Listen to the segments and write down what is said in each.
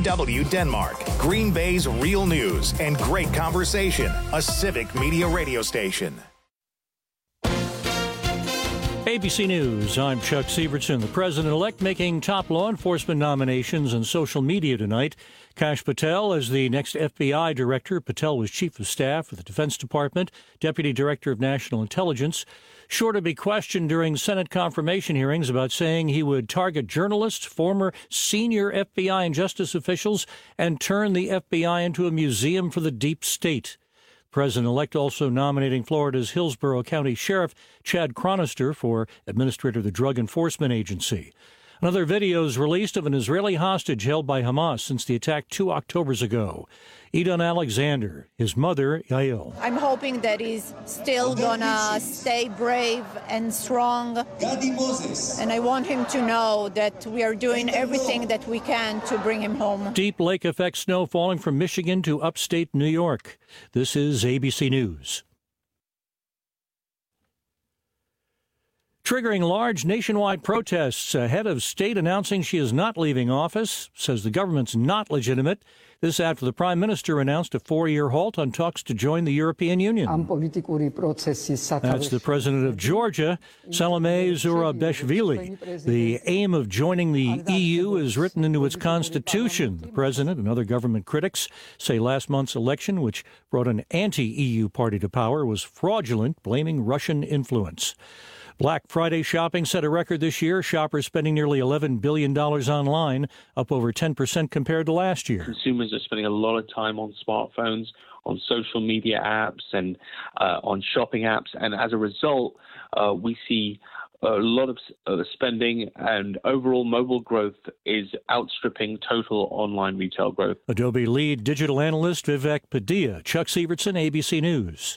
WCW Denmark, Green Bay's real news and great conversation, a civic media radio station. ABC News, I'm Chuck Sievertson. The president-elect making top law enforcement nominations on social media tonight. Kash Patel as the next FBI director. Patel was chief of staff for the Defense Department, deputy director of national intelligence. Sure to be questioned during Senate confirmation hearings about saying he would target journalists, former senior FBI and justice officials, and turn the FBI into a museum for the deep state. President-elect also nominating Florida's Hillsborough County Sheriff Chad Chronister for administrator of the Drug Enforcement Agency. Another video is released of an Israeli hostage held by Hamas since the attack 2 Octobers ago. Edon Alexander, his mother, Yael. I'm hoping that he's still gonna stay brave and strong. And I want him to know that we are doing everything that we can to bring him home. Deep lake effect snow falling from Michigan to upstate New York. This is ABC News. Triggering large nationwide protests ahead of state announcing she is not leaving office, says the government's not legitimate. This after the prime minister announced a 4-year halt on talks to join the European Union. That's the president of Georgia, Salome Zurabishvili. The aim of joining the EU is written into its constitution. The president and other government critics say last month's election, which brought an anti-EU party to power, was fraudulent, blaming Russian influence. Black Friday shopping set a record this year. Shoppers spending nearly $11 billion online, up over 10% compared to last year. Consumers are spending a lot of time on smartphones, on social media apps, and on shopping apps. And as a result, we see a lot of spending, and overall mobile growth is outstripping total online retail growth. Adobe lead digital analyst Vivek Padilla. Chuck Sievertson, ABC News.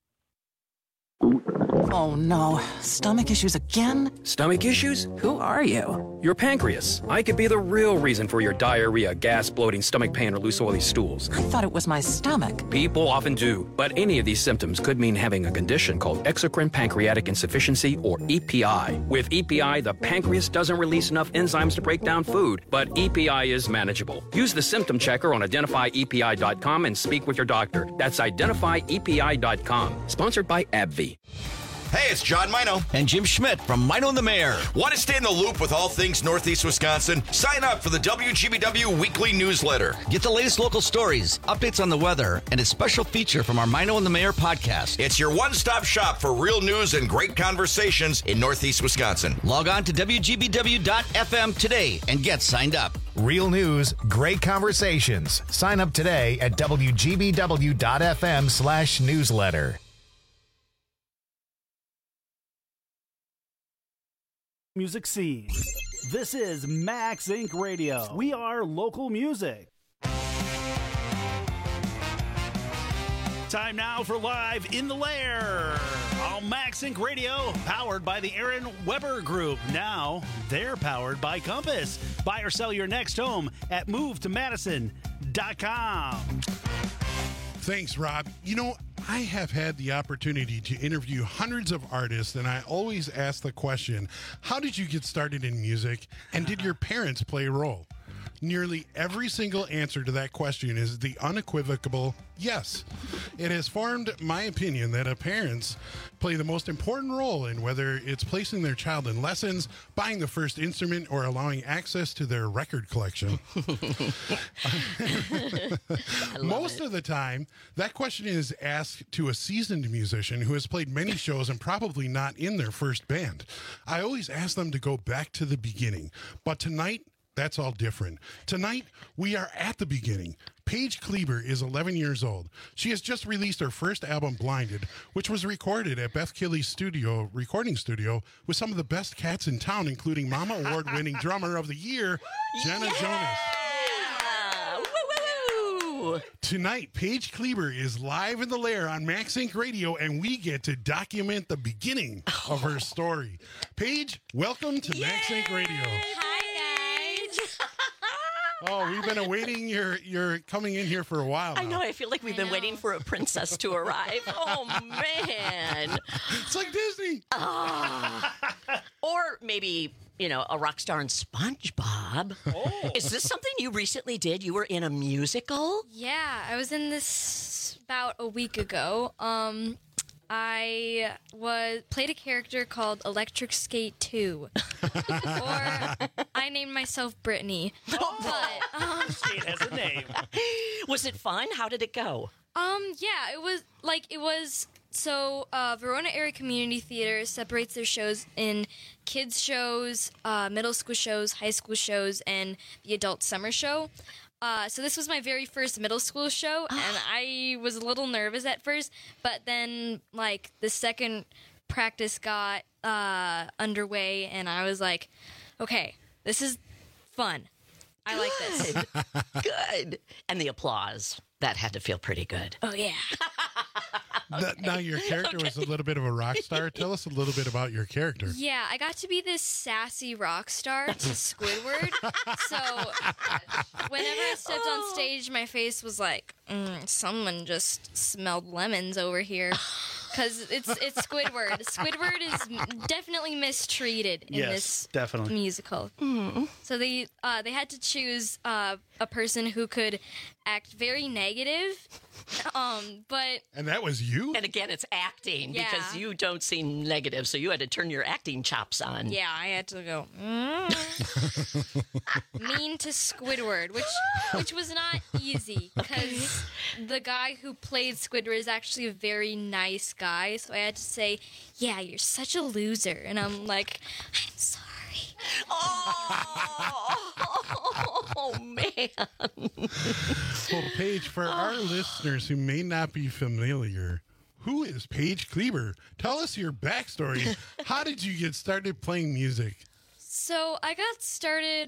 Oh, no. Stomach issues again? Stomach issues? Who are you? Your pancreas. I could be the real reason for your diarrhea, gas, bloating, stomach pain, or loose, oily stools. I thought it was my stomach. People often do, but any of these symptoms could mean having a condition called exocrine pancreatic insufficiency, or EPI. With EPI, the pancreas doesn't release enough enzymes to break down food, but EPI is manageable. Use the symptom checker on identifyepi.com and speak with your doctor. That's identifyepi.com. Sponsored by AbbVie. Hey, it's John Mino. And Jim Schmidt from Mino and the Mayor. Want to stay in the loop with all things Northeast Wisconsin? Sign up for the WGBW weekly newsletter. Get the latest local stories, updates on the weather, and a special feature from our Mino and the Mayor podcast. It's your one-stop shop for real news and great conversations in Northeast Wisconsin. Log on to WGBW.FM today and get signed up. Real news, great conversations. Sign up today at WGBW.FM/newsletter. Music scene. This is Max Inc. Radio. We are local music. Time now for Live in the Lair on Max Inc. Radio, powered by the Aaron Weber Group. Now they're powered by Compass. Buy or sell your next home at movetomadison.com. Thanks, Rob. You know, I have had the opportunity to interview hundreds of artists, and I always ask the question, how did you get started in music, and did your parents play a role? Nearly every single answer to that question is the unequivocal yes. It has formed my opinion that parents play the most important role in whether it's placing their child in lessons, buying the first instrument, or allowing access to their record collection. Most of the time, that question is asked to a seasoned musician who has played many shows and probably not in their first band. I always ask them to go back to the beginning, but tonight, that's all different. Tonight, we are at the beginning. Paige Kleber is 11 years old. She has just released her first album, Blinded, which was recorded at Beth Killy's recording studio with some of the best cats in town, including Mama Award-winning Drummer of the Year, Jenna Jonas. Woo-woo-woo. Tonight, Paige Kleber is live in the Lair on Max Inc. Radio, and we get to document the beginning of her story. Paige, welcome to Max Inc. Radio. Oh, we've been awaiting your coming in here for a while now. I know. I feel like we've been waiting for a princess to arrive. Oh, man. It's like Disney. Or maybe a rock star in SpongeBob. Oh. Is this something you recently did? You were in a musical? Yeah, I was in this about a week ago. I played a character called Electric Skate 2. Or I named myself Brittany. But Skate has a name. Was it fun? How did it go? Yeah, it was so Verona Area Community Theater separates their shows in kids shows, middle school shows, high school shows, and the adult summer show. So this was my very first middle school show, and I was a little nervous at first, but then, the second practice got underway, and I was like, okay, this is fun. I like this. Good. And the applause. That had to feel pretty good. Oh, yeah. Now, your character was a little bit of a rock star. Tell us a little bit about your character. Yeah, I got to be this sassy rock star to Squidward. So whenever I stepped on stage, my face was like, someone just smelled lemons over here. Because it's Squidward. Squidward is definitely mistreated in this musical. Mm. So they had to choose a person who could act very negative, but... And that was you? And again, it's acting, Yeah. because you don't seem negative, so you had to turn your acting chops on. Yeah, I had to go mean to Squidward, which was not easy, because the guy who played Squidward is actually a very nice guy, so I had to say, yeah, you're such a loser, and I'm like, I'm sorry. Oh, man. Well, Paige, for our listeners who may not be familiar, who is Paige Kleber? Tell us your backstory. How did you get started playing music? So I got started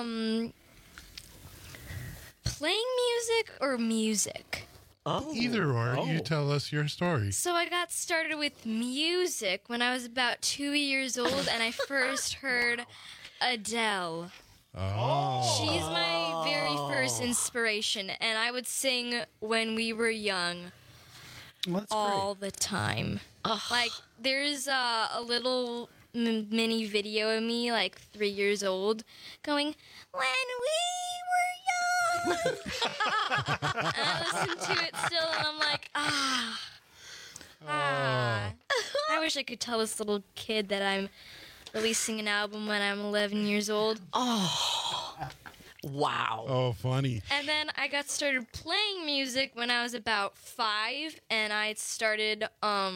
playing music or music. Either or. You tell us your story. So I got started with music when I was about 2 years old, and I first heard Adele. Oh. She's my very first inspiration, and I would sing when we were young all the time. There's a little mini video of me, 3 years old, going, when we were young. And I listen to it still, and I'm like, I wish I could tell this little kid that I'm releasing an album when I'm 11 years old. Oh, wow. Oh, funny. And then I got started playing music when I was about 5, and I started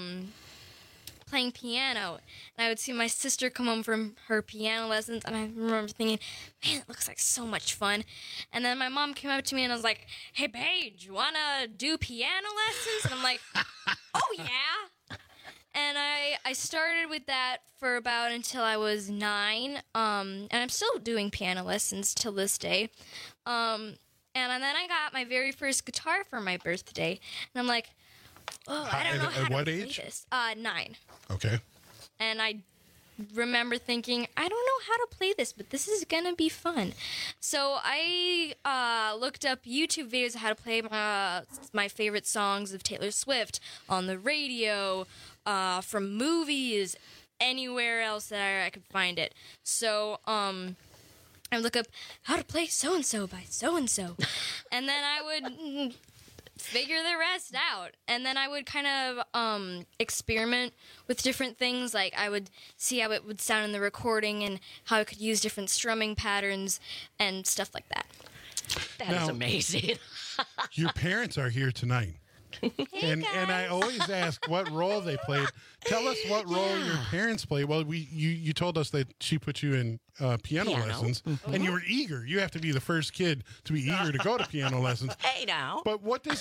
playing piano. And I would see my sister come home from her piano lessons, and I remember thinking, man, it looks like so much fun. And then my mom came up to me and I was like, hey, Paige, you want to do piano lessons? And I'm like, oh, yeah. And I started with that for about until I was 9, and I'm still doing piano lessons till this day. And then I got my very first guitar for my birthday, and I'm like, oh, I don't know how to play this. 9. Okay. And I remember thinking, I don't know how to play this, but this is gonna be fun. So I looked up YouTube videos of how to play my favorite songs of Taylor Swift on the radio, from movies, anywhere else that I could find it. So I look up how to play so-and-so by so-and-so. And then I would figure the rest out. And then I would kind of experiment with different things. Like I would see how it would sound in the recording and how I could use different strumming patterns and stuff like that. That is amazing. Your parents are here tonight. And I always ask what role they played. Tell us what role your parents played. Well, you told us that she put you in piano lessons, and you were eager. You have to be the first kid to be eager to go to piano lessons. Hey, now. But what does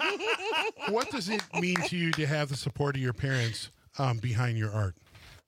it mean to you to have the support of your parents behind your art?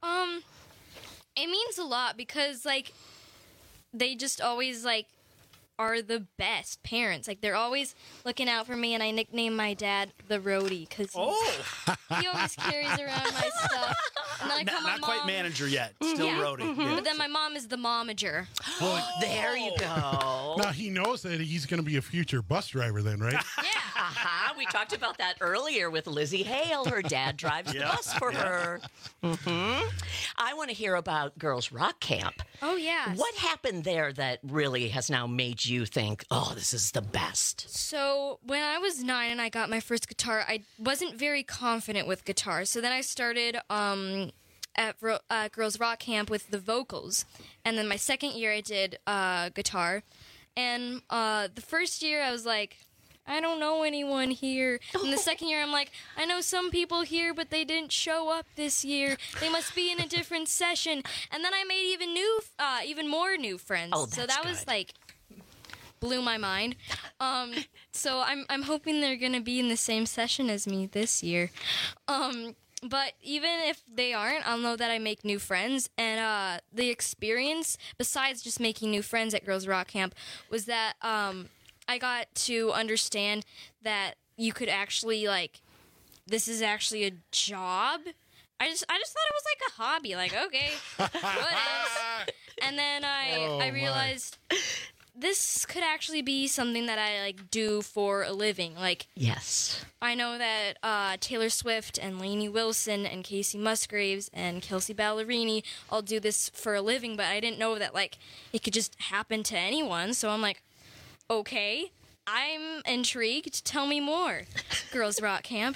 It means a lot because they just always are the best parents. They're always looking out for me, and I nickname my dad the roadie because he always carries around my stuff. And then I call my not mom, quite manager yet, still roadie. Yeah. But then my mom is the momager. Well, there you go. Now he knows that he's going to be a future bus driver then, right? Yeah. We talked about that earlier with Lizzie Hale. Her dad drives the bus for her. I want to hear about Girls Rock Camp. Oh, yeah. What happened there that really has now made you think, oh, this is the best? So when I was 9 and I got my first guitar, I wasn't very confident with guitar. So then I started at Girls Rock Camp with the vocals. And then my second year I did guitar. And the first year I was like, I don't know anyone here. And the second year I'm like, I know some people here, but they didn't show up this year. They must be in a different session. And then I made even more new friends. Oh, that's so that was like blew my mind. So I'm hoping they're gonna be in the same session as me this year. But even if they aren't, I'll know that I make new friends. And the experience, besides just making new friends at Girls Rock Camp, was that I got to understand that you could actually, like, this is actually a job. I just thought it was like a hobby. Like, okay, what is? And then I realized this could actually be something that I like do for a living. Like, yes, I know that Taylor Swift and Lainey Wilson and Casey Musgraves and Kelsey Ballerini all do this for a living, but I didn't know that like it could just happen to anyone. So I'm like, okay, I'm intrigued. Tell me more, Girls Rock Camp.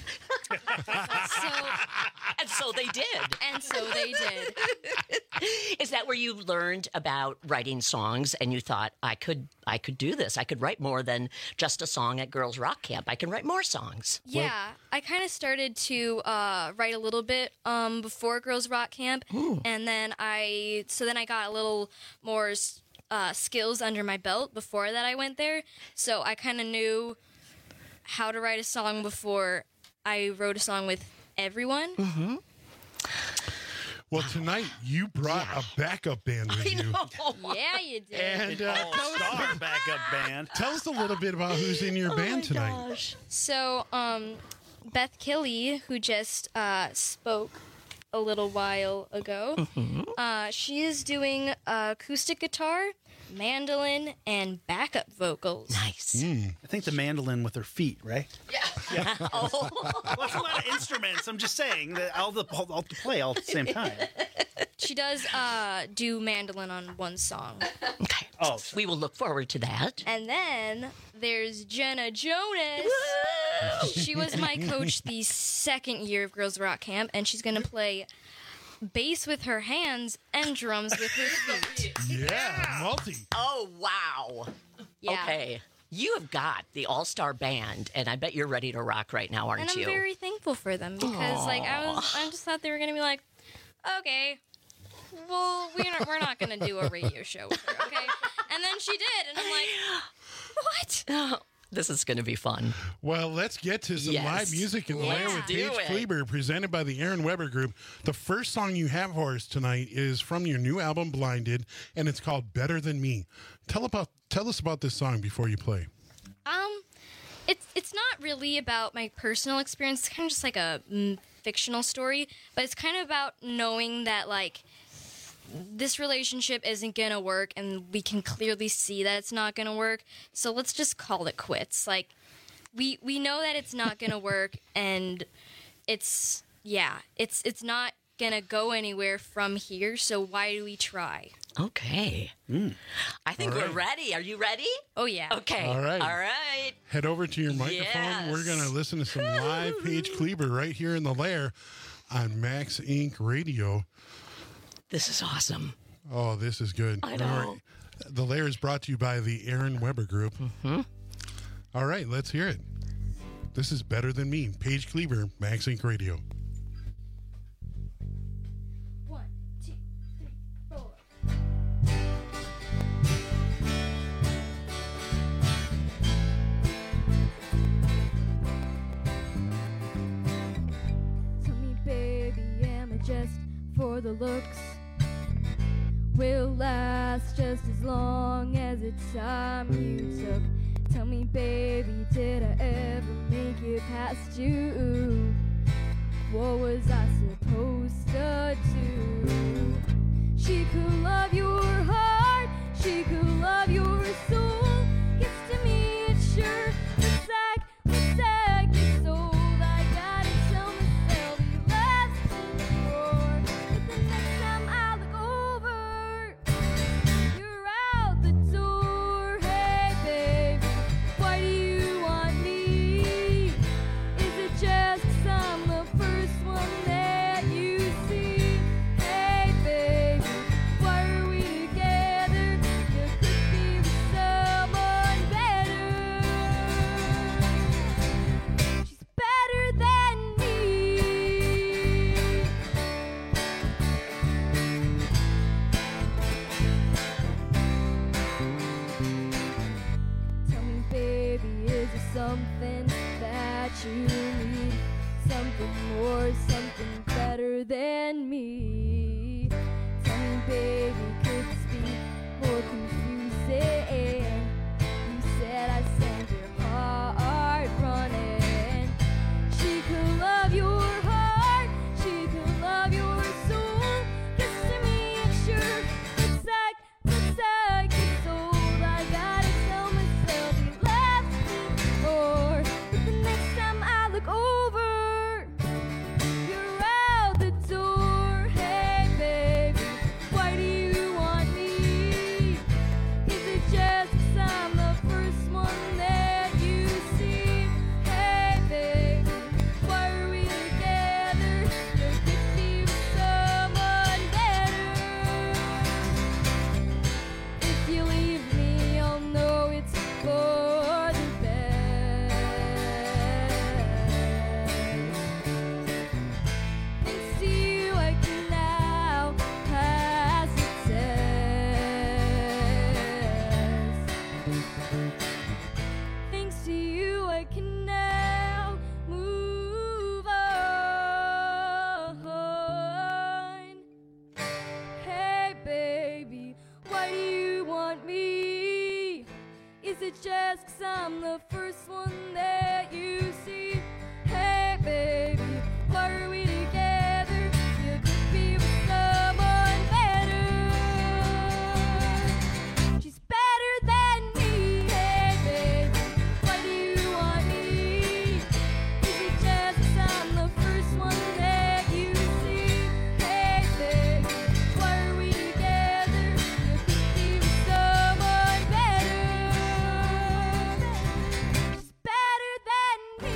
And so they did. And so they did. Is that where you learned about writing songs and you thought, I could do this. I could write more than just a song at Girls Rock Camp. I can write more songs. Yeah, I kind of started to write a little bit before Girls Rock Camp. Ooh. And then I got a little more skills under my belt before that I went there. So I kind of knew how to write a song before I wrote a song with everyone. Mm-hmm. Well, tonight you brought a backup band with you. Yeah, you did. And all-star backup band. Tell us a little bit about who's in your band tonight. Gosh. So, Beth Killey, who just spoke a little while ago, she is doing acoustic guitar, mandolin, and backup vocals. Nice. I think the mandolin with her feet, right? Yeah. Well, it's a lot of instruments. I'm just saying that all to play all at the same time. She does do mandolin on one song. Okay. Oh, we will look forward to that. And then there's Jenna Jonas. She was my coach the second year of Girls Rock Camp, and she's going to play bass with her hands and drums with her feet. Yeah, multi. Oh, wow. Yeah. Okay. You have got the all-star band, and I bet you're ready to rock right now, aren't And I'm you? very thankful for them because, like, I just thought they were going to be like, okay, well, we're not going to do a radio show with her, okay? And then she did, and I'm like, what? This is going to be fun. Well, let's get to some live music in the lair with Paige Kleber, presented by the Aaron Weber Group. The first song you have for us tonight is from your new album, Blinded, and it's called Better Than Me. Tell us about this song before you play. It's not really about my personal experience. It's kind of just like a fictional story, but it's kind of about knowing that, like, this relationship isn't gonna work, and we can clearly see that it's not gonna work. So let's just call it quits. Like, we know that it's not gonna work, and it's not gonna go anywhere from here. So why do we try? Okay. I think we're ready. Are you ready? Oh yeah. Okay. All right. All right. Head over to your microphone. Yes. We're gonna listen to some live Paige Kleber right here in the lair on Max Inc. Radio. This is awesome. Oh, this is good. I know. The lair is brought to you by the Aaron Weber Group. All right, let's hear it. This is Better Than Me. Paige Kleber, Max Inc. Radio. 1, 2, 3, 4. Tell me, baby, am I just for the looks? Will last just as long as the time you took. Tell me, baby, did I ever make it past you? What was I supposed to do? She could love your heart, she could love your soul. Gets to me, it sure looks like something that you need, something more, something better than me. Tell me, baby, could this be more confusing? You said I sent your heart running. She could love your heart, she could love your soul. 'Cause to me it sure looks like it's old. I gotta tell myself he loves me more. But the next time I look over, you're out the door. Hey baby, why do you want me? Is it just 'cause I'm the first one that you see? Hey baby, why are we together? There could be someone better. If you leave me, I'll know it's for the best. Thanks to you, I can now pass the test. Thanks to you, I can now move on. Hey, baby, why do you want me? Is it just 'cause I'm the first one that you see? Hey, baby, why are we together? You could be with someone better. She's better than me. Hey, baby, why do you want me? Is it just 'cause I'm the first one that you see? Hey, baby, why are we together? You could be with someone better. She's better than me.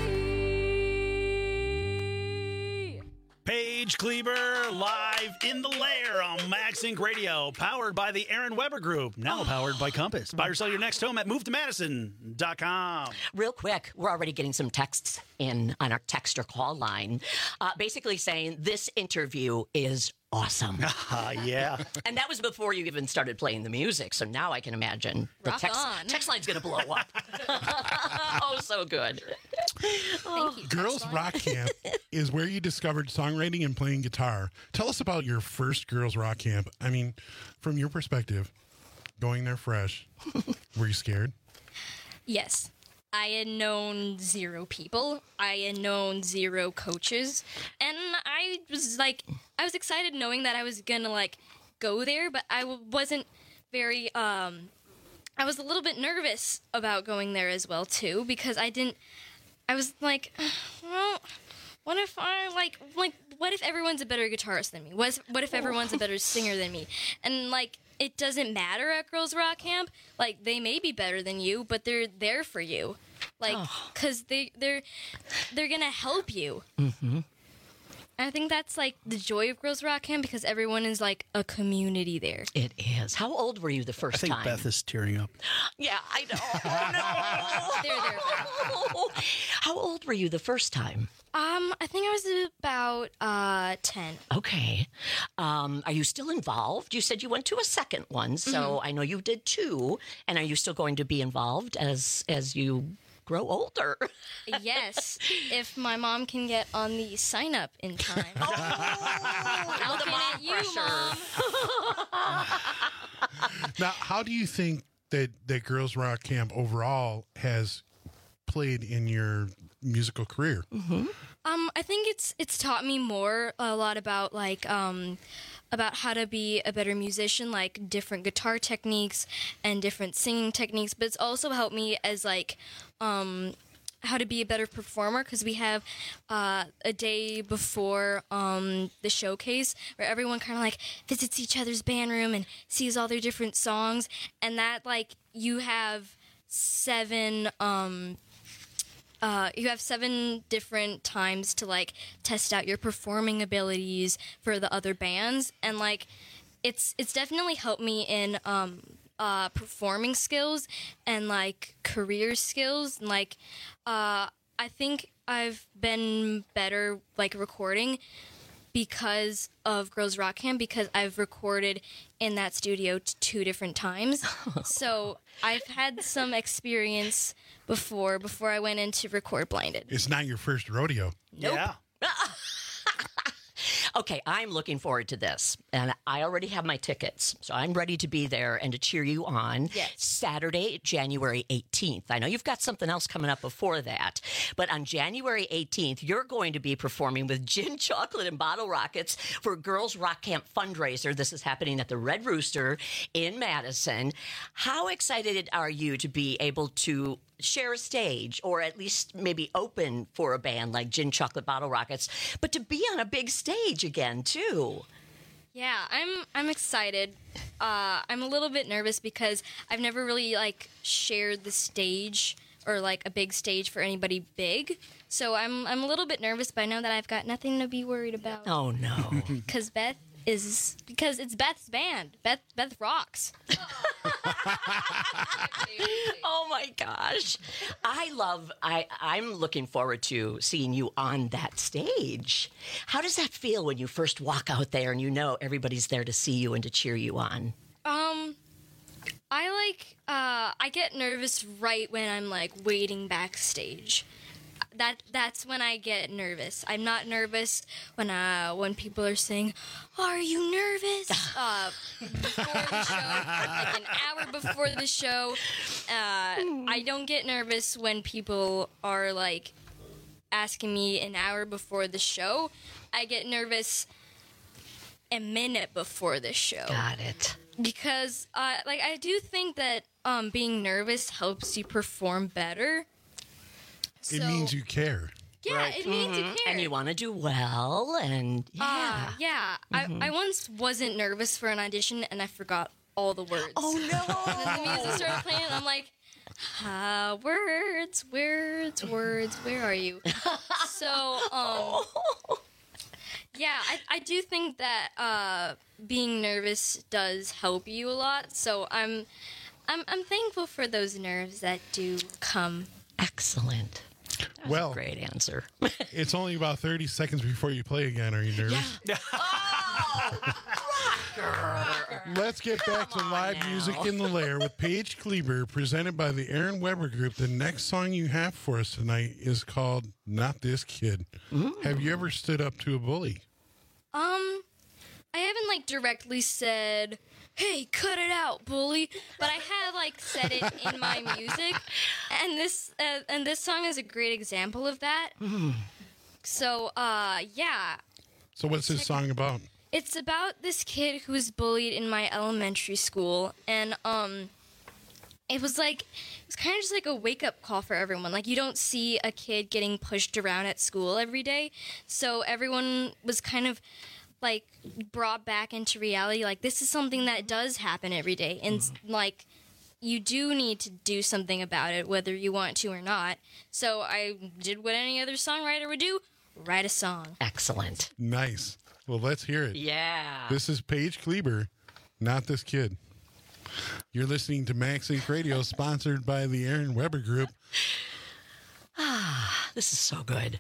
Paige Kleber live in the lair on Max Inc. Radio, powered by the Aaron Weber Group, now powered by Compass. Buy or sell your next home at movetomadison.com. Real quick, we're already getting some texts in on our texter call line, basically saying this interview is awesome. Yeah. And that was before you even started playing the music, so now I can imagine the Rock on. text line's going to blow up. Oh, so good. Thank you. Girls Rock Camp is where you discovered songwriting and playing guitar. Tell us about your first Girls Rock Camp. I mean, from your perspective, going there fresh, were you scared? Yes. I had known 0 people. I had known 0 coaches. And I was excited knowing that I was gonna go there, but I wasn't very, I was a little bit nervous about going there as well too, because I was like, well, what if what if everyone's a better guitarist than me? What if everyone's a better singer than me? And it doesn't matter at Girls Rock Camp. They may be better than you, but they're there for you. Because they're gonna help you. Mm-hmm. I think that's the joy of Girls Rock Camp, because everyone is a community there. It is. How old were you the first I think time? Beth is tearing up. Yeah, I know. Oh, no. There. How old were you the first time? I think I was about 10. Okay. Are you still involved? You said you went to a second one, so I know you did 2. And are you still going to be involved as you grow older? Yes, if my mom can get on the sign up in time. Now the mom pressure. Mom. Now, how do you think that Girls Rock Camp overall has played in your musical career? Mm-hmm. I think it's taught me a lot about how to be a better musician, different guitar techniques and different singing techniques. But it's also helped me as how to be a better performer, because we have a day before the showcase where everyone kind of visits each other's band room and sees all their different songs, and that you have 7 different times to test out your performing abilities for the other bands, and it's definitely helped me in performing skills and career skills, and I think I've been better recording because of Girls Rock Camp, because I've recorded in that studio 2 different times. So I've had some experience before I went in to record Blinded. It's not your first rodeo. Nope. Yeah. Okay, I'm looking forward to this, and I already have my tickets, so I'm ready to be there and to cheer you on. Yes. Saturday, January 18th. I know you've got something else coming up before that, but on January 18th, you're going to be performing with Gin Chocolate and Bottle Rockets for Girls Rock Camp fundraiser. This is happening at the Red Rooster in Madison. How excited are you to be able to share a stage, or at least maybe open for a band like Gin Chocolate Bottle Rockets, but to be on a big stage again too? Yeah, I'm excited. I'm a little bit nervous because I've never really shared the stage or a big stage for anybody big. So I'm a little bit nervous, but I know that I've got nothing to be worried about. Oh no. Because it's Beth's band. Beth rocks. Oh my gosh. I'm looking forward to seeing you on that stage. How does that feel when you first walk out there and you know everybody's there to see you and to cheer you on? I get nervous right when I'm waiting backstage. That's when I get nervous. I'm not nervous when people are saying, "Are you nervous?" Before the show, an hour before the show. I don't get nervous when people are asking me an hour before the show. I get nervous a minute before the show. Got it. Because I do think that being nervous helps you perform better. It means you care. Yeah, right. It means you care. And you want to do well, and yeah. I once wasn't nervous for an audition, and I forgot all the words. Oh, no. And then the music started playing, and I'm like, words, where are you? So, yeah, I do think that being nervous does help you a lot. So I'm thankful for those nerves that do come. Excellent. That was a great answer. It's only about 30 seconds before you play again. Are you nervous? Yeah. Let's get back to live music in the Lair with Paige Kleber, presented by the Aaron Weber Group. The next song you have for us tonight is called Not This Kid. Have you ever stood up to a bully? I haven't directly said, "Hey, cut it out, bully," but I have said it in my music, and this song is a great example of that. So yeah. So what's this song about? It's about this kid who was bullied in my elementary school, and it was kind of just a wake up call for everyone. You don't see a kid getting pushed around at school every day, so everyone was kind of brought back into reality. This is something that does happen every day, and you do need to do something about it, whether you want to or not. So I did what any other songwriter would do: write a song. Excellent. Nice. Well, let's hear it. Yeah. This is Paige Kleber, Not This Kid. You're listening to Max Inc. Radio, sponsored by the Aaron Weber Group. This is so good.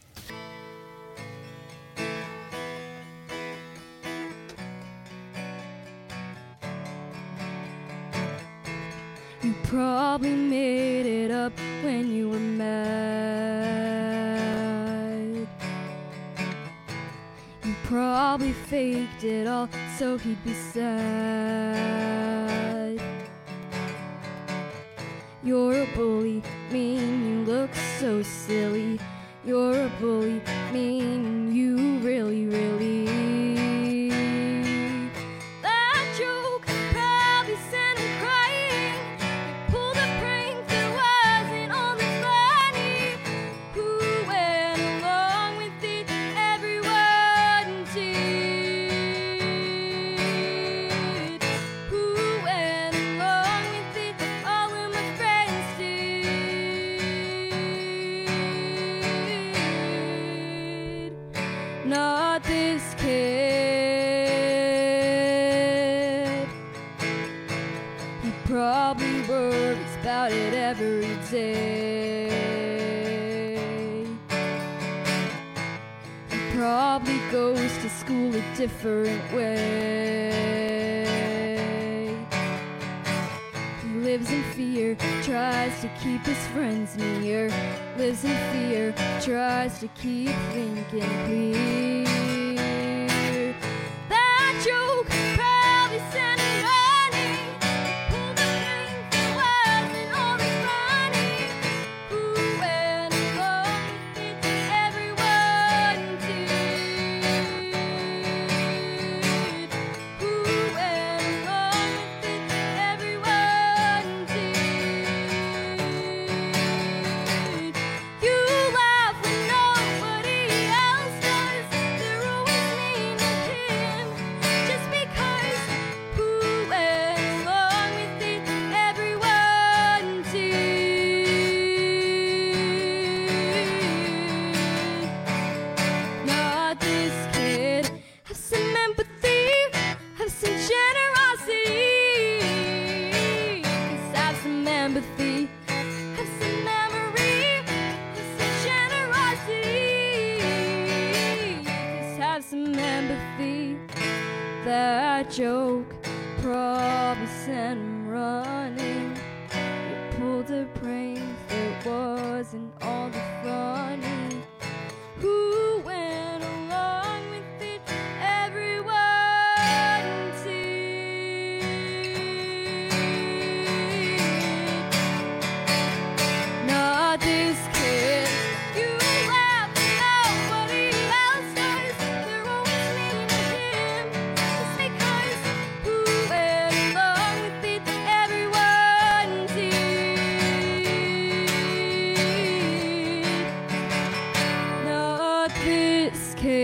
You probably made it up when you were mad. You probably faked it all so he'd be sad. You're a bully, mean you look so silly. You're a bully, mean you really, really. That joke probably sent him crying. You pulled a prank that wasn't only funny. Who went along with it? Everyone did. Who went along with it? All of my friends did. Not this kid. He probably worries about it every day. He probably goes to school a different way. He lives in fear, tries to keep his friends near. Lives in fear, tries to keep thinking clear. That joke probably sent him running. Pulled the painful words and all the funny. Who went along with it? Everyone did. Who went along with it? Everyone did. You laugh when nobody else does. They're always mean to him just because. Who went along with it? Everyone did. Not this kid. Have some empathy, have some generosity. Just have some empathy, have some memory, have some generosity. Just have some empathy. That joke probably sent him running. He pulled a prank that wasn't all the funny. Who went along with it? Everyone did. Not this kid. You laugh when nobody else does. They're always mean to him just because. Who went along with it? Everyone did. Not this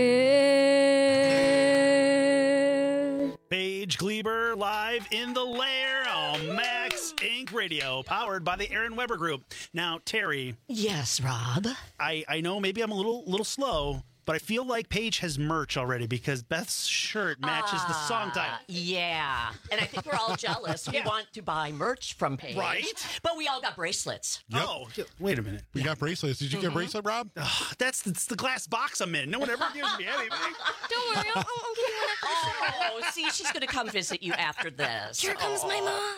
kid. Paige Kleber live in the lair on Max Inc. Radio, powered by the Aaron Weber Group. Now, Terry. Yes, Rob. I know maybe I'm a little slow, but I feel like Paige has merch already because Beth's shirt matches the song title. Yeah. And I think we're all jealous. We want to buy merch from Paige. Right. But we all got bracelets. Yep. Oh, wait a minute. We got bracelets. Did you get a bracelet, Rob? That's the glass box I'm in. No one ever gives me anything. Don't worry, I'll give you one after the show. Oh, see, she's going to come visit you after this. Here comes my mom.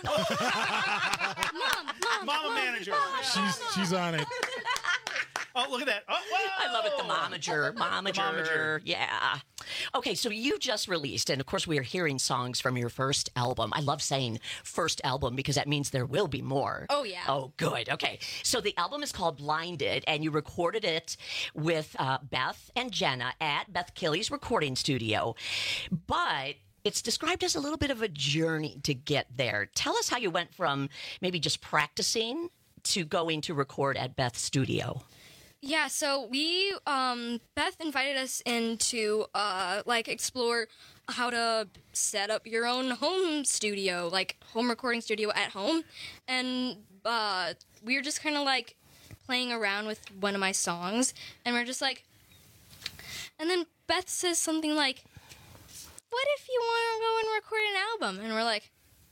Mama manager. She's on it. Oh, look at that. Oh, whoa. I love it. The momager. Momager. Yeah. Okay, so you just released, and of course we are hearing songs from your first album. I love saying first album because that means there will be more. Oh, yeah. Oh, good. Okay. So the album is called Blinded, and you recorded it with Beth and Jenna at Beth Killy's recording studio. But it's described as a little bit of a journey to get there. Tell us how you went from maybe just practicing to going to record at Beth's studio. Yeah, so we, Beth invited us in to, explore how to set up your own home studio, like home recording studio at home. And, we were just kind of like playing around with one of my songs. And we're just like, and then Beth says something like, what if you want to go and record an album? And we're like,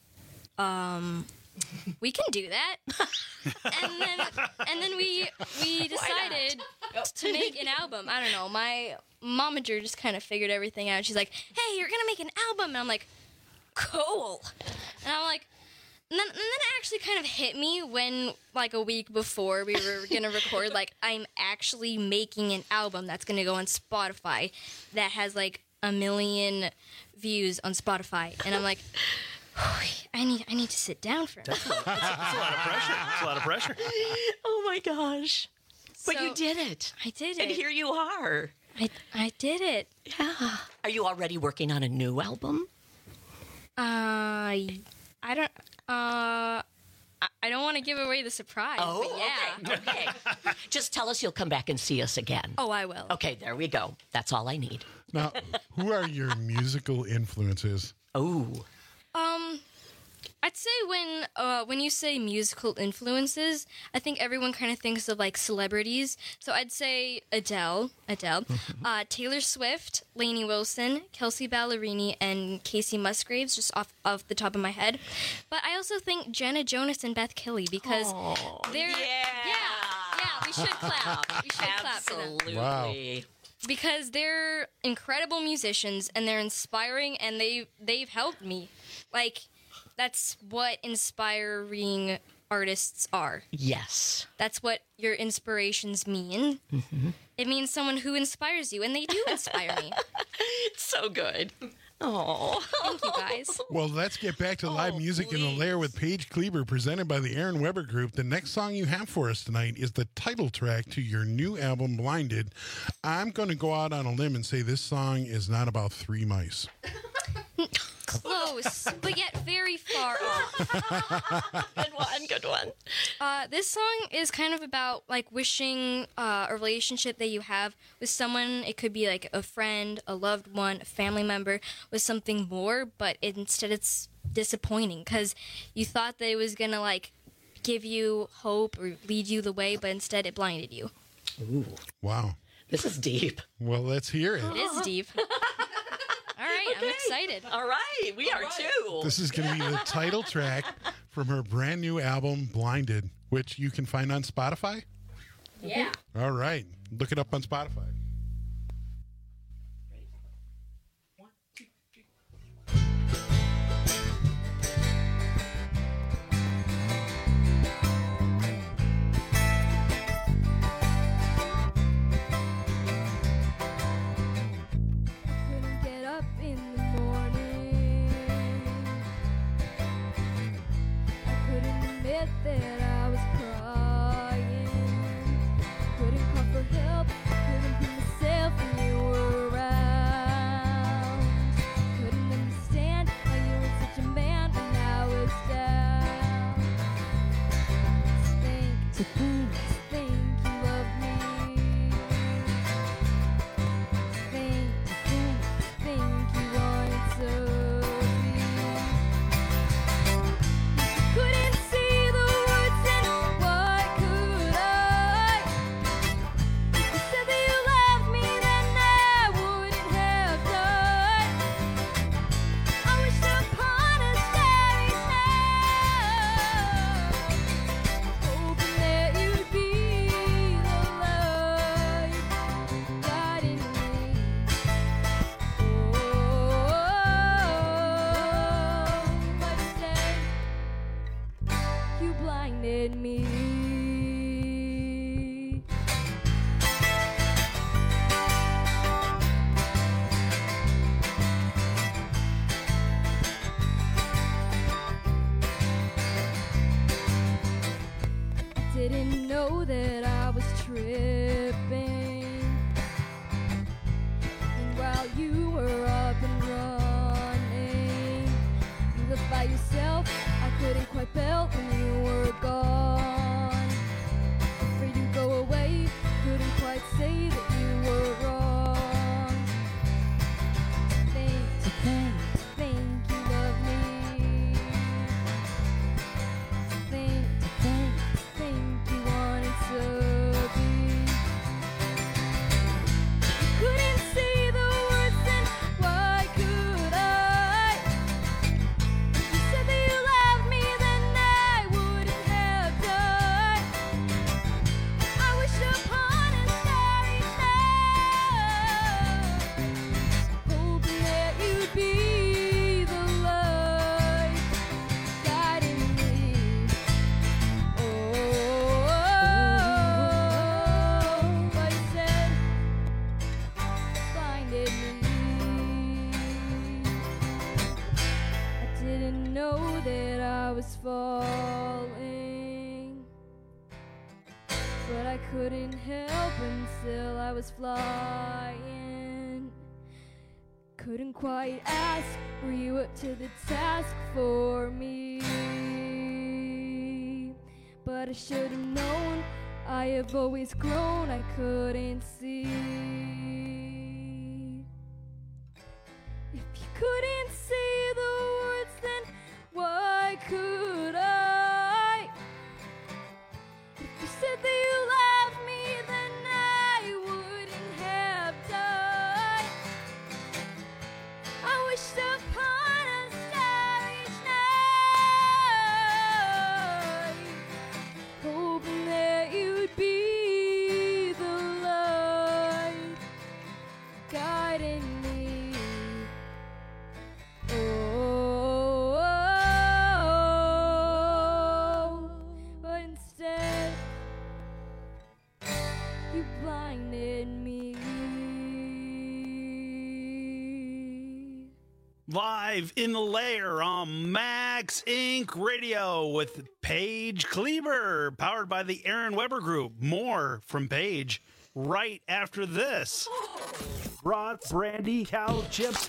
we can do that. and then we decided to make an album. I don't know. My momager just kind of figured everything out. She's like, "Hey, you're gonna make an album," and I'm like, "Cool." And I'm like, and then it actually kind of hit me when, like, a week before we were gonna record, like, I'm actually making an album that's gonna go on Spotify that has like 1 million views on Spotify, and I'm like, I need to sit down for a minute. That's a lot of pressure. It's a lot of pressure. Oh my gosh. But you did it. I did it. And here you are. I did it. Yeah. Are you already working on a new album? I don't want to give away the surprise. Oh, but yeah. Okay. Just tell us you'll come back and see us again. Oh, I will. Okay, there we go. That's all I need. Now, who are your musical influences? Oh. I'd say when you say musical influences, I think everyone kind of thinks of like celebrities. So I'd say Adele, Taylor Swift, Lainey Wilson, Kelsey Ballerini, and Casey Musgraves, just off the top of my head. But I also think Jenna Jonas and Beth Killy because they're yeah. We should clap. We should clap for them. Absolutely. Because they're incredible musicians and they're inspiring and they've helped me. Like, that's what inspiring artists are. Yes. That's what your inspirations mean. Mm-hmm. It means someone who inspires you, and they do inspire me. It's so good. Oh, thank you guys. Well, let's get back to live music in the Lair with Paige Kleber, presented by the Aaron Weber Group. The next song you have for us tonight is the title track to your new album, Blinded. I'm going to go out on a limb and say this song is not about three mice. Close, but yet very far off. Good one. This song is kind of about like wishing a relationship that you have with someone. It could be like a friend, a loved one, a family member, with something more, but instead it's disappointing because you thought that it was gonna like give you hope or lead you the way, but instead it blinded you. Ooh. Wow. This is deep. Well, let's hear it. It is deep. All right, okay. I'm excited. All right, we are too. This is going to be the title track from her brand new album, Blinded, which you can find on Spotify. Yeah. All right. Look it up on Spotify. That I was crying, couldn't call for help, couldn't be myself when you were around, couldn't understand how you were such a man when I was down. To think you loved me, to think you wanted to. Didn't know that I was tripping, and while you were up and running, you left by yourself. I couldn't quite belt when you were gone. Afraid you go away, couldn't quite say that you were wrong. To think you love me. To think you wanted to be. You couldn't see the words, then why could I? You said that you loved me, then I wouldn't have done. I wish upon a starry night, hoping that you'd be the light guiding me. But instead, blinded me. I didn't know that I was falling, but I couldn't help until I was flying. Couldn't quite ask, were you up to the task for me? But I should have known, I have always grown, I couldn't see. If you couldn't see the words, then why could I? If you said that you loved me, then I wouldn't have died. I wished upon a starry night, hoping that you'd be the light You blinded me. Live in the lair on Max Inc. Radio with Paige Kleber, powered by the Aaron Weber Group. More from Paige right after this. Brats, brandy, cow chips,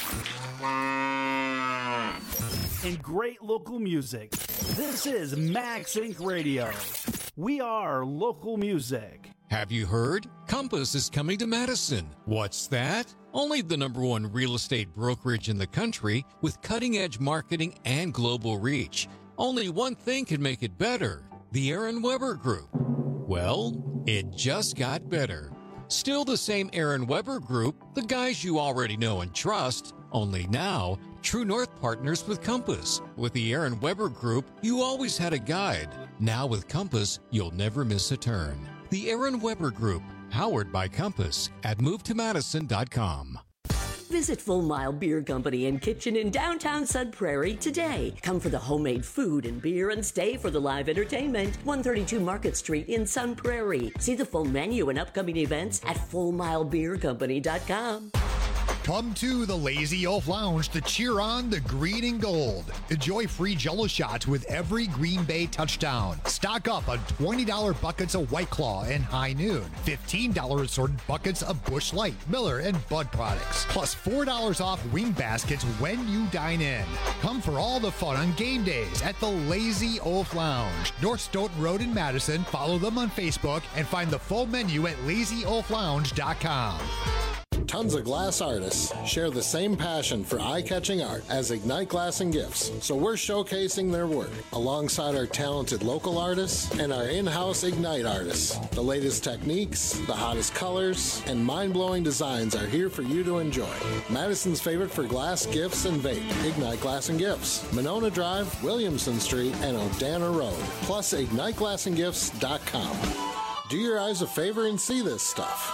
and great local music. This is Max Inc. Radio. We are local music. Have you heard? Compass is coming to Madison. What's that? Only the #1 real estate brokerage in the country with cutting-edge marketing and global reach. Only one thing can make it better: the Aaron Weber Group. Well, it just got better. Still the same Aaron Weber Group, the guys you already know and trust, only now True North partners with Compass. With the Aaron Weber Group, you always had a guide. Now with Compass, you'll never miss a turn. The Aaron Weber Group, powered by Compass at movetomadison.com. Visit Full Mile Beer Company and Kitchen in downtown Sun Prairie today. Come for the homemade food and beer and stay for the live entertainment. 132 Market Street in Sun Prairie. See the full menu and upcoming events at fullmilebeercompany.com. Come to the Lazy Elf Lounge to cheer on the green and gold. Enjoy free Jell-O shots with every Green Bay touchdown. Stock up on $20 buckets of White Claw and High Noon. $15 assorted buckets of Busch Light, Miller, and Bud products. Plus $4 off wing baskets when you dine in. Come for all the fun on game days at the Lazy Elf Lounge. North Stoughton Road in Madison. Follow them on Facebook and find the full menu at LazyElfLounge.com. Tons of glass artists share the same passion for eye-catching art as Ignite Glass and Gifts, so we're showcasing their work alongside our talented local artists and our in-house Ignite artists. The latest techniques, the hottest colors, and mind-blowing designs are here for you to enjoy. Madison's favorite for glass, gifts, and vape, Ignite Glass and Gifts, Monona Drive, Williamson Street, and O'Dana Road, plus IgniteGlassandGifts.com. Do your eyes a favor and see this stuff.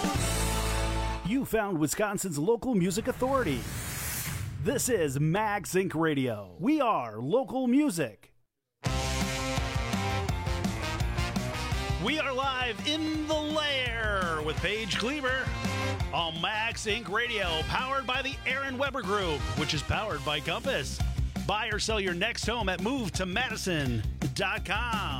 You found Wisconsin's local music authority. This is Max Inc. Radio. We are local music. We are live in the lair with Paige Kleber on Max Inc. Radio, powered by the Aaron Weber Group, which is powered by Compass. Buy or sell your next home at movetomadison.com.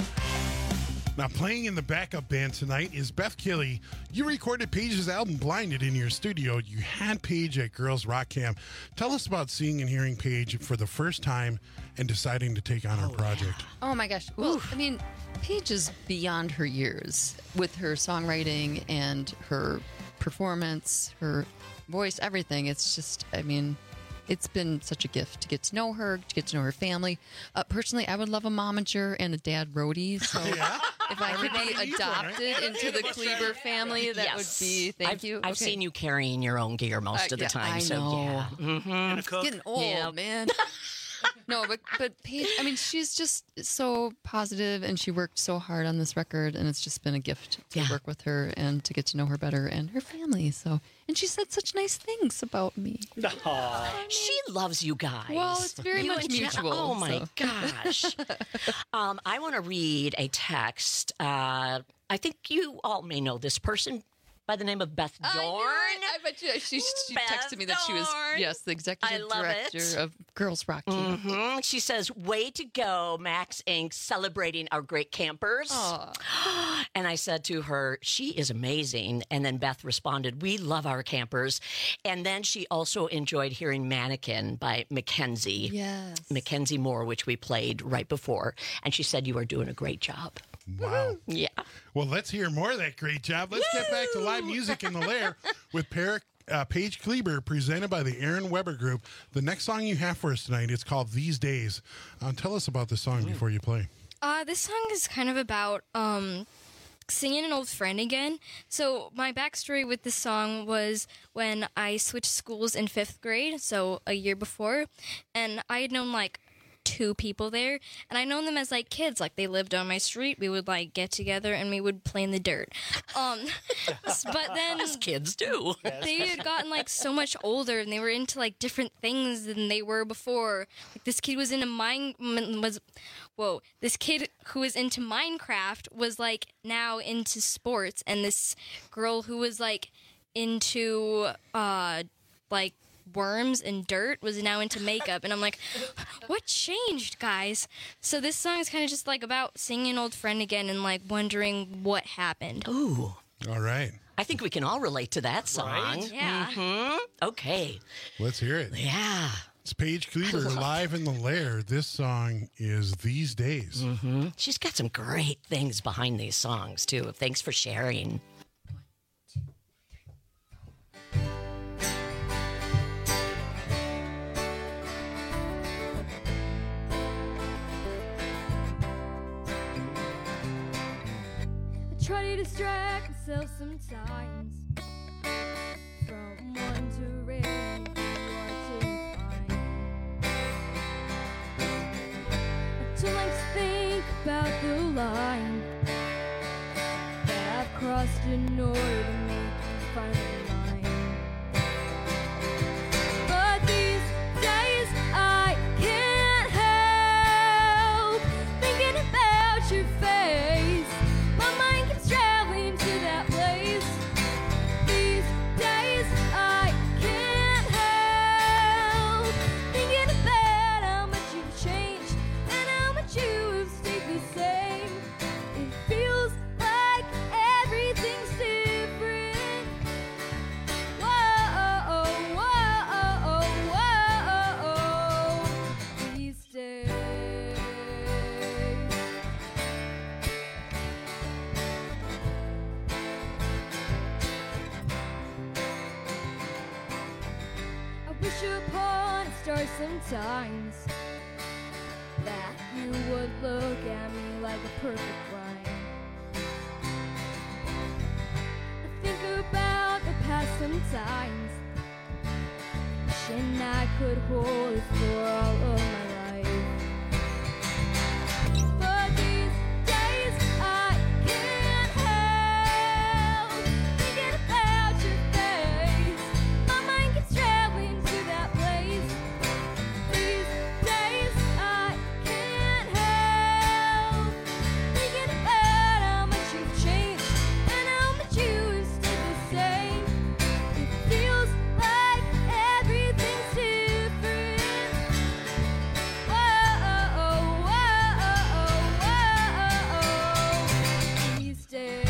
Now, playing in the backup band tonight is Beth Killey. You recorded Paige's album Blinded in your studio. You had Paige at Girls Rock Camp. Tell us about seeing and hearing Paige for the first time and deciding to take on her project. Oh my gosh. Well, I mean, Paige is beyond her years with her songwriting and her performance, her voice, everything. It's just, I mean, it's been such a gift to get to know her, to get to know her family. Personally, I would love a momager and a dad roadie. So if I could be adopted into the Kleber family, that would be, thank you. I've seen you carrying your own gear most of the time. I so know. yeah. Mm-hmm. It's getting old, man. No, but Paige, I mean, she's just so positive, and she worked so hard on this record, and it's just been a gift to work with her and to get to know her better and her family. So, and she said such nice things about me. She loves you guys. Well, it's very much mutual. Oh my gosh. I want to read a text. I think you all may know this person by the name of Beth Dorn. I bet you she texted me that she was, the executive director of Girls Rock Camp. Mm-hmm. She says, way to go, Max Inc., celebrating our great campers. And I said to her, she is amazing. And then Beth responded, we love our campers. And then she also enjoyed hearing Mannequin by Mackenzie. Yes. Mackenzie Moore, which we played right before. And she said, you are doing a great job. Wow. Yeah. Well, let's hear more of that great job. Let's get back to live music in the lair with Paige Kleber, presented by the Aaron Weber Group. The next song you have for us tonight is called These Days. Tell us about the song before you play. This song is kind of about singing an old friend again. So my backstory with this song was when I switched schools in 5th grade, so a year before, and I had known like 2 people there, and I known them as like kids. Like they lived on my street. We would like get together and we would play in the dirt. But then as kids do, they had gotten like so much older, and they were into like different things than they were before. Like this kid was into this kid who was into Minecraft was like now into sports, and this girl who was like into like worms and dirt was now into makeup. And I'm like, what changed, guys? So this song is kind of just like about seeing an old friend again and like wondering what happened. Ooh. All right. I think we can all relate to that song. Right? Yeah. Mm-hmm. Okay. Let's hear it. Yeah. It's Paige Kleber live in the Lair. This song is These Days. Mm-hmm. She's got some great things behind these songs, too. Thanks for sharing. I try to distract myself sometimes from wondering who I didn't find. I don't like to think about the line that I've crossed in order to make you finally mine. But these days I can't help thinking about your face. My mind keeps traveling to that place. These days I can't help thinking about how much you've changed and how much you have stayed the same. It feels like everything's different. Whoa, whoa, whoa, these days. I wish upon a star sometimes that you would look at me like a perfect rhyme. I think about the past sometimes, wishing I could hold it for all of my life. But these days I can't help thinking about your face. My mind keeps traveling to that place. These days I can't help thinking about how much you've changed and how much you have stayed the same. It feels like everything's different. Whoa, these days.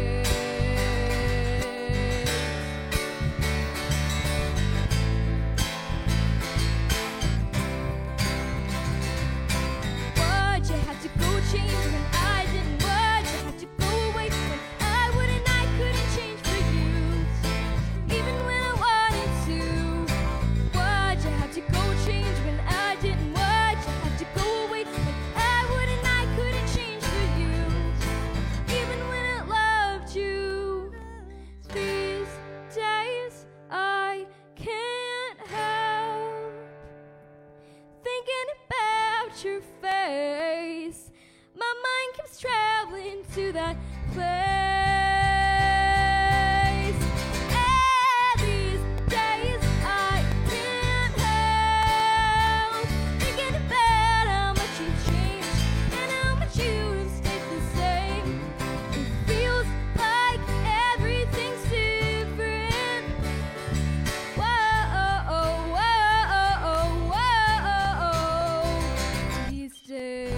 Why'd you have to go change when I didn't? Why'd you have to go away when I wouldn't? I couldn't change for you, even when I wanted to. Why'd you have to go change when I didn't? Why'd you have to go away when I wouldn't? I couldn't change for you, even when I loved you. These days I can't help thinking about your face. My mind keeps traveling to that place. And these days I can't help thinking about how much you've changed and how much you have stayed the same. It feels like everything's different. Whoa, these days.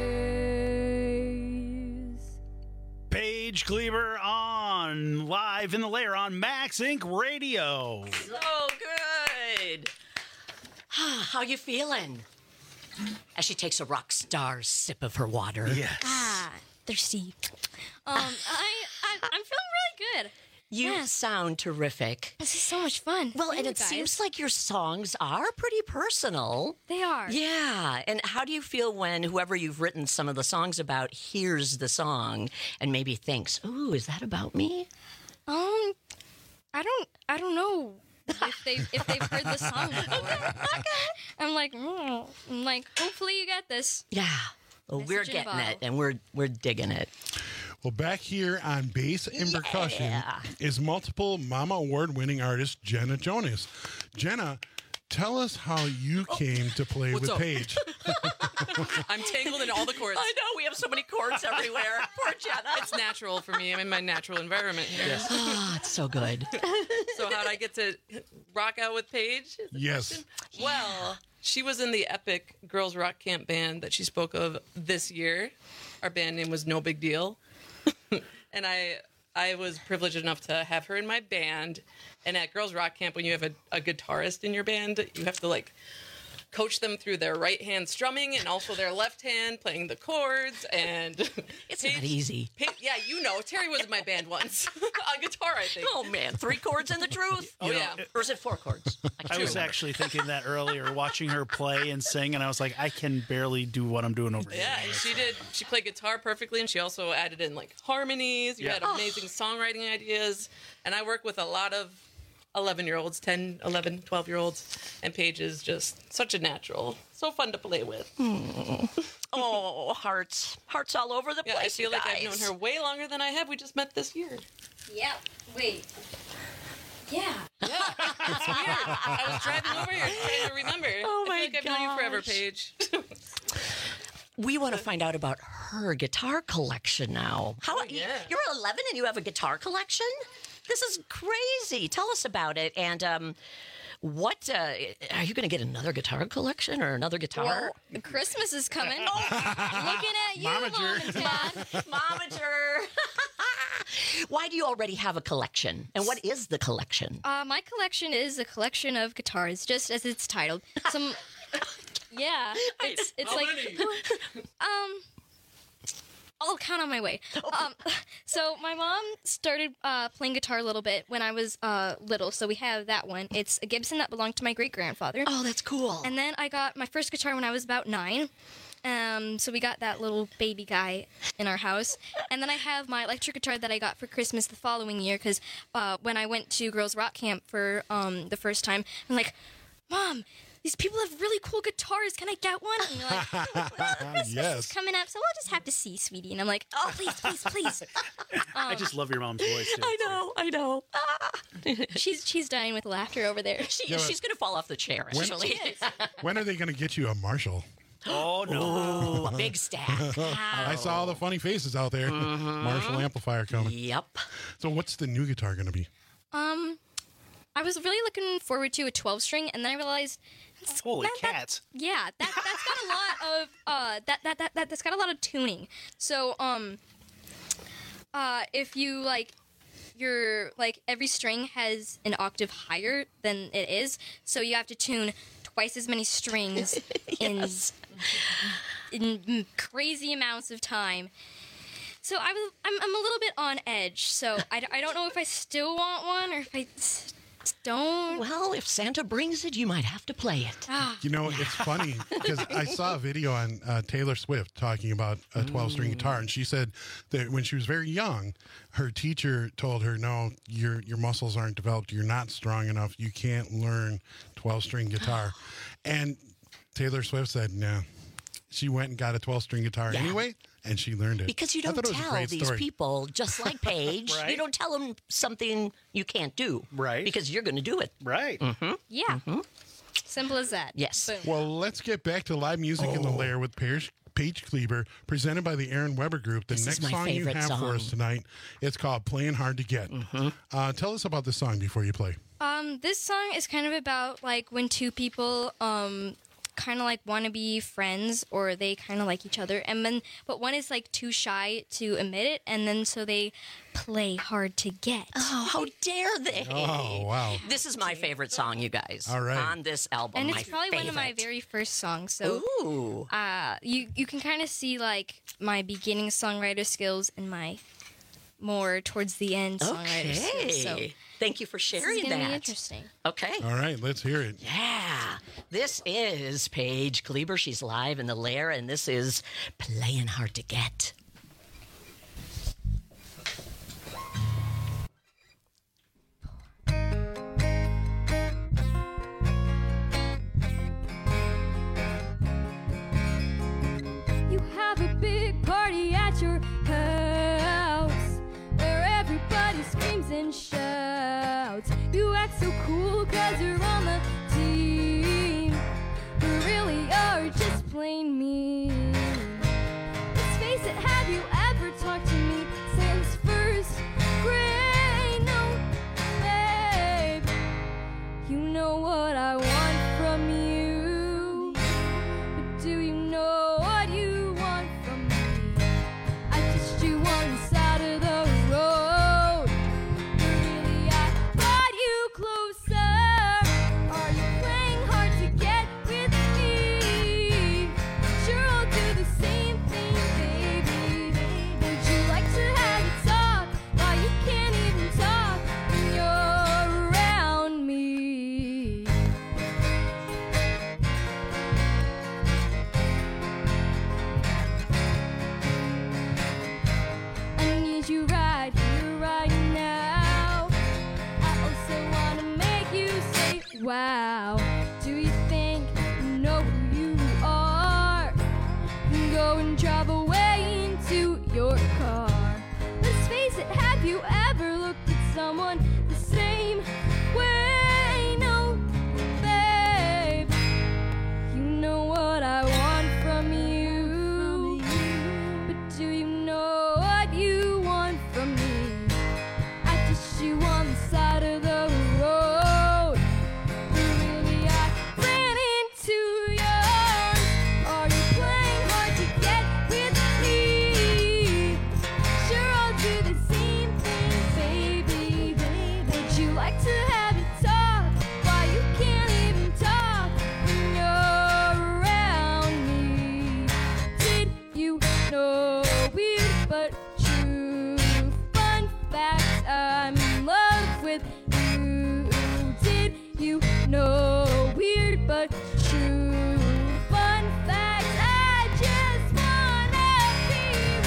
Paige Kleber on live in the Lair on Max Inc. Radio. So good. How you feeling? As she takes a rock star sip of her water. Yes. Thirsty. I'm feeling really good. You sound terrific. This is so much fun. Well, Thank and you, it guys. seems like your songs are pretty personal. They are. Yeah. And how do you feel when whoever you've written some of the songs about hears the song and maybe thinks, "Ooh, is that about me?" I don't know if they've heard the song before. I'm like, hopefully you get this. Yeah. Well, we're getting it, and we're digging it. Well, back here on bass and percussion is multiple Mama Award-winning artist Jenna Jonas. Jenna, tell us how you came to play with Paige. I'm tangled in all the chords. I know, we have so many chords everywhere. Poor Jenna. It's natural for me. I'm in my natural environment here. Yes. Oh, it's so good. So how'd I get to rock out with Paige? Yes. Well, she was in the epic Girls Rock Camp band that she spoke of this year. Our band name was No Big Deal. And I was privileged enough to have her in my band. And at Girls Rock Camp, when you have a guitarist in your band, you have to coach them through their right hand strumming and also their left hand playing the chords. And it's not easy. Yeah, Terry was in my band once on guitar, I think. Oh man, 3 chords and the truth. Oh yeah, or is it 4 chords? I was actually thinking that earlier, watching her play and sing, and I was like, I can barely do what I'm doing over here. Yeah, and she did. She played guitar perfectly, and she also added in harmonies. You had amazing songwriting ideas, and I work with a lot of 11-year-olds, 10, 11, 12-year-olds, and Paige is just such a natural. So fun to play with. Oh, hearts all over the place. I feel like I've known her way longer than I have. We just met this year. Yeah. Wait. Yeah. It's weird. I was driving over here trying to remember. Oh my I feel like I've known you forever, Paige. We want to find out about her guitar collection now. You're 11 and you have a guitar collection? This is crazy. Tell us about it. And what are you going to get another guitar collection or another guitar? Well, Christmas is coming. Looking at you, Mom and Dad. Momager. Why do you already have a collection? And what is the collection? My collection is a collection of guitars, just as it's titled. Yeah, it's I'll count on my way. So my mom started playing guitar a little bit when I was little, so we have that one. It's a Gibson that belonged to my great-grandfather. Oh, that's cool. And then I got my first guitar when I was about 9. So we got that little baby guy in our house. And then I have my electric guitar that I got for Christmas the following year, because when I went to Girls Rock Camp for the first time, I'm like, Mom, these people have really cool guitars. Can I get one? And you're like, well, Christmas is coming up, so we'll just have to see, sweetie. And I'm like, oh, please. I just love your mom's voice, too. I know. She's dying with laughter over there. She's going to fall off the chair, actually. When are they going to get you a Marshall? Oh, no. A big stack. I saw all the funny faces out there. Marshall amplifier coming. Yep. So what's the new guitar going to be? I was really looking forward to a 12-string, and then I realized... Holy cats! That's got a lot of that's got a lot of tuning. So if you every string has an octave higher than it is, so you have to tune twice as many strings in crazy amounts of time. So I'm a little bit on edge. So I don't know if I still want one or if I don't. Well, if Santa brings it, you might have to play it. It's funny because I saw a video on Taylor Swift talking about a 12-string guitar, and she said that when she was very young, her teacher told her, no, your muscles aren't developed. You're not strong enough. You can't learn 12-string guitar. And Taylor Swift said, no. She went and got a 12-string guitar anyway, and she learned it. Because you don't tell these people, just like Paige, Right. You don't tell them something you can't do. Right. Because you're going to do it. Right. Mm-hmm. Yeah. Simple as that. Yes. Boom. Well, let's get back to live music in the Lair with Paige Kleber, presented by the Aaron Weber Group. The next song you have for us tonight, it's called Playing Hard to Get. Tell us about this song before you play. This song is kind of about when two people kind of want to be friends, or they kind of like each other, but one is too shy to admit it, and then so they play hard to get. Oh, how dare they? Oh, wow. This is my favorite song, you guys. All right. On this album, And it's probably one of my very first songs. So Ooh. You can kind of see my beginning songwriter skills and my more towards the end songwriter skills. So thank you for sharing this is gonna that. be interesting. Okay. All right, let's hear it. Yeah. This is Paige Kleber. She's live in the Lair, and this is Playing Hard to Get. so cool 'cause you're on the team. You really are just plain mean. Let's face it, have you ever talked to me since first grade? No, babe. You know what I want from you, but do you know what you want from me? I just you one side of the road, but really I brought you closer. Are you playing hard to get with me? Sure, I'll do the same thing, baby. Would you like to have a talk? Why you can't even talk when you're around me? I need you right here, right now. I also want to make you say, wow. Do you think you know who you are? Go and drive away into your car. Let's face it, have you ever looked at someone the same way? No, babe. You know what I want from you, but do you know what you want from me? I just you on the side of the road, but really I ran into yours. Are you playing hard to get with me? Sure, I'll do the same thing, baby. Would you like to have a talk? Why you can't even talk when you're around me? Did you know weird but true fun facts? I'm in love with you. Did you know weird but true fun facts? I just wanna be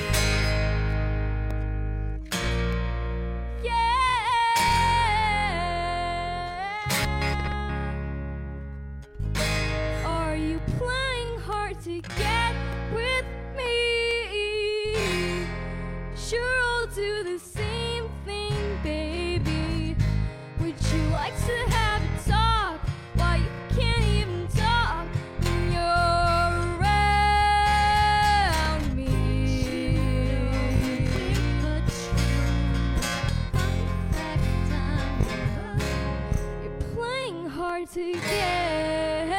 with you. Yeah. Are you playing hard to get with me? Sure, I'll do the same thing, baby. Would you like to have a talk? Why you can't even talk when you're around me? You're playing hard to get.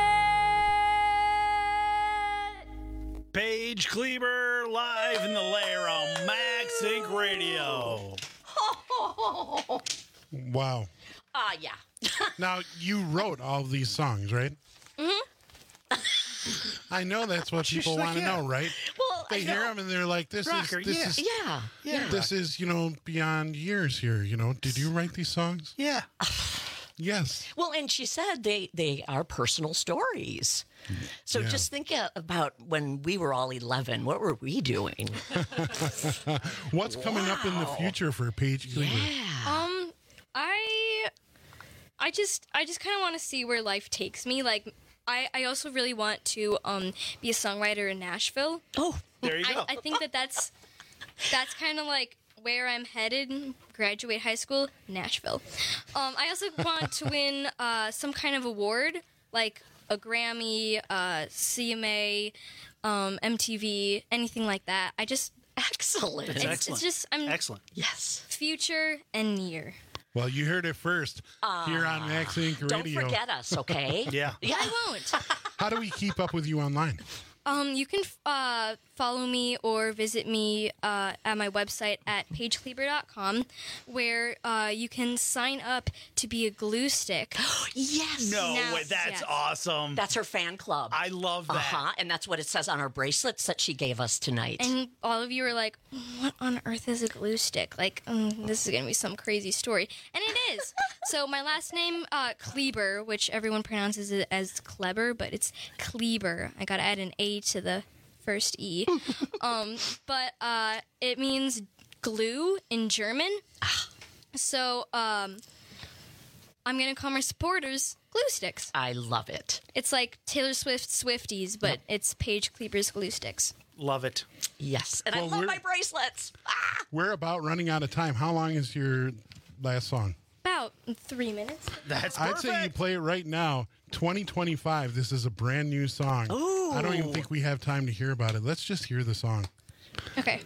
Paige Kleber live in the lair on Max Inc. Radio. Wow. Yeah. Now, you wrote all of these songs, right? Mm-hmm. I know that's what She's people like, want to yeah. know, right? Well, they hear them and they're like, "This Rocker, is yeah. this is beyond years here." Did you write these songs? Yeah. Yes. Well, and she said they are personal stories. So Yeah. just think about when we were all 11. What were we doing? What's coming up in the future for Paige Kleber? I just kind of want to see where life takes me. Like, I also really want to be a songwriter in Nashville. Oh, there you go. I think that's kind of like where I'm headed. Graduate high school, Nashville. I also want to win some kind of award, like a Grammy, CMA, MTV, anything like that. Excellent. It's just I'm excellent. Yes. Future and near. Well, you heard it first here on Max Inc. Radio. Don't forget us, okay? Yeah. I won't. How do we keep up with you online? You can follow me or visit me at my website at pagekleber.com, where you can sign up to be a glue stick. Yes. No way. That's awesome. That's her fan club. I love that. Uh-huh. And that's what it says on her bracelets that she gave us tonight. And all of you are like, what on earth is a glue stick? Like, this is going to be some crazy story. And it is. So my last name, Kleber, which everyone pronounces it as Kleber, but it's Kleber. I got to add an A to the first E. But it means glue in German. So I'm going to call my supporters glue sticks. I love it. It's like Taylor Swift Swifties, but it's Paige Kleber's glue sticks. Love it. Yes. And I love my bracelets. We're about running out of time. How long is your last song? About In 3 minutes. That's I'd say you play it right now. 2025. This is a brand new song. Ooh. I don't even think we have time to hear about it. Let's just hear the song. Okay.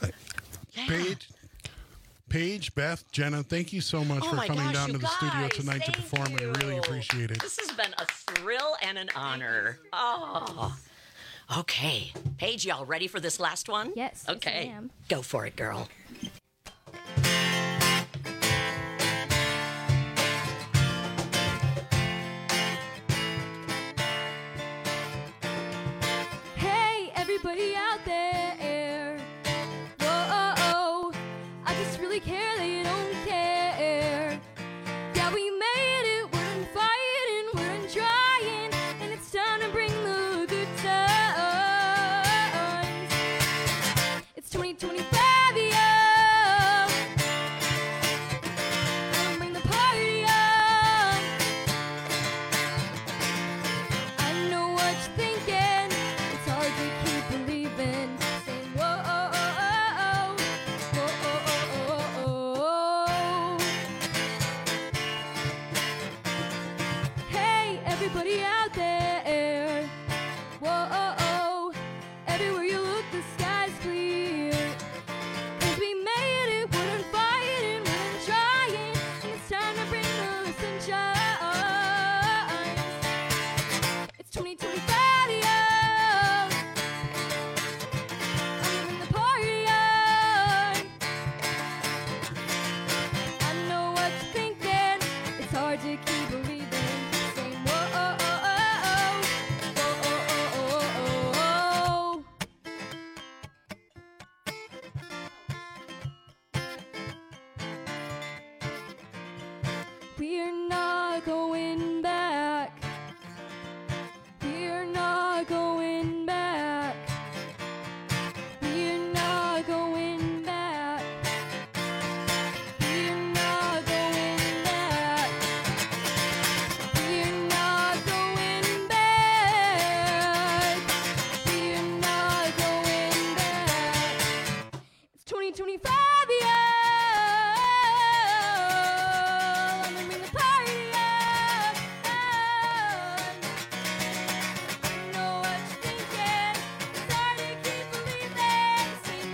Paige, Beth, Jenna, thank you so much for coming down to the studio tonight to perform. We really appreciate it. This has been a thrill and an honor. Oh. Okay. Paige, y'all ready for this last one? Yes. Okay. Yes, I am. Go for it, girl. Hey, everybody out there. Whoa, I just really care that you don't care. Yeah, we made it, we're in fighting, we're in trying, and it's time to bring the good times. It's 2025, yeah. Gonna bring the party on. I know what you're thinking. It's hard to keep believing. Saying whoa, hey, everybody out there. Whoa, everywhere you look, the sky's clear. 'Cause we made it, we're in fighting, we're in trying, and it's time to bring the sunshine. It's 2025, yeah. I'm bringing the party on. I know what you're thinking. It's hard to keep believing. Saying whoa, we're not going back. We're not going back. We're not going back. We're not going back. We're not going back. We're not going back. It's 2025, yeah. Let me bring the party on. I know what you're thinking. It's hard to keep believing. Sing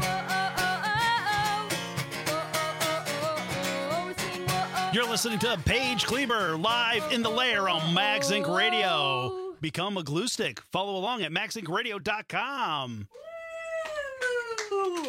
whoa, sing whoa. You're listening to Paige Kleber live in the lair on Max Inc. Radio. Become a glue stick. Follow along at maxincradio.com. Oh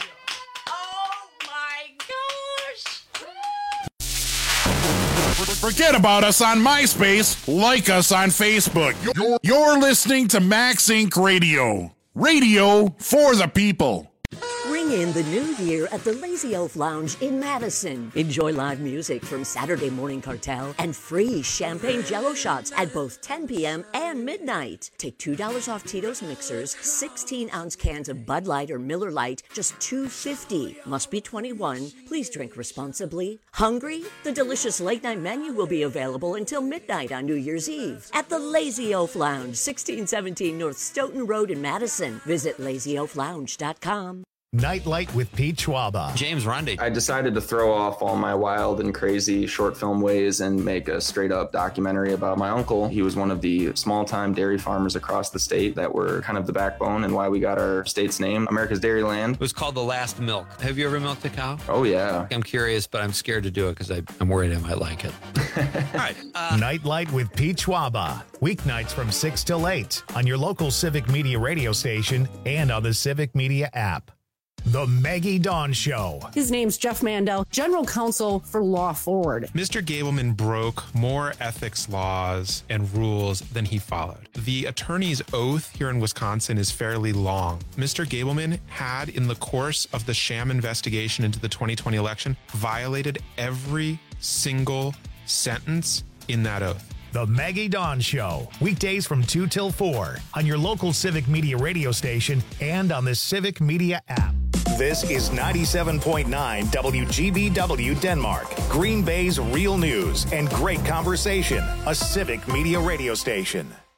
my gosh. Forget about us on MySpace. Like us on Facebook. You're listening to Max Inc. Radio. Radio for the people. Ring in the new year at the Lazy Elf Lounge in Madison. Enjoy live music from Saturday Morning Cartel and free champagne jello shots at both 10 p.m. and midnight. Take $2 off Tito's mixers, 16-ounce cans of Bud Light or Miller Lite, just $2.50. Must be 21. Please drink responsibly. Hungry? The delicious late-night menu will be available until midnight on New Year's Eve at the Lazy Elf Lounge, 1617 North Stoughton Road in Madison. Visit LazyElfLounge.com. Nightlight with Pete Schwaba. James Runde. I decided to throw off all my wild and crazy short film ways and make a straight up documentary about my uncle. He was one of the small time dairy farmers across the state that were kind of the backbone and why we got our state's name, America's Dairyland. It was called The Last Milk. Have you ever milked a cow? Oh, yeah. I'm curious, but I'm scared to do it because I'm worried I might like it. All right. Nightlight with Pete Schwaba. Weeknights from 6 till 8 on your local Civic Media radio station and on the Civic Media app. The Maggie Dawn Show. His name's Jeff Mandel, General Counsel for Law Forward. Mr. Gableman broke more ethics laws and rules than he followed. The attorney's oath here in Wisconsin is fairly long. Mr. Gableman had, in the course of the sham investigation into the 2020 election, violated every single sentence in that oath. The Maggie Dawn Show. Weekdays from 2 till 4 on your local Civic Media radio station and on the Civic Media app. This is 97.9 WGBW Denmark, Green Bay's real news and great conversation, a Civic Media radio station.